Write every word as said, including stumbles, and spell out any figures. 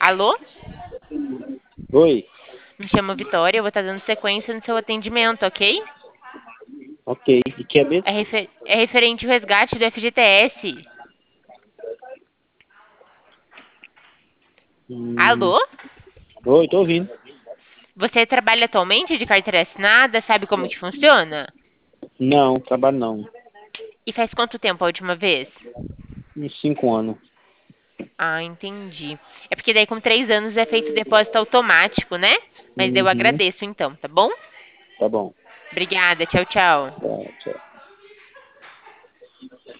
Alô? Oi, Me chamo Vitória, eu vou estar dando sequência no seu atendimento, ok? ok. E que é mesmo? É, refer- é referente ao resgate do F G T S. Hum, Alô? oi, tô ouvindo. Você trabalha atualmente de carteira assinada? Sabe como que funciona? Não, trabalho não. E faz quanto tempo a última vez? Uns cinco anos. Ah, entendi. É porque daí com três anos é feito depósito automático, né? Mas eu Uhum, agradeço então, tá bom? tá bom. Obrigada, tchau, tchau. Tá, tchau.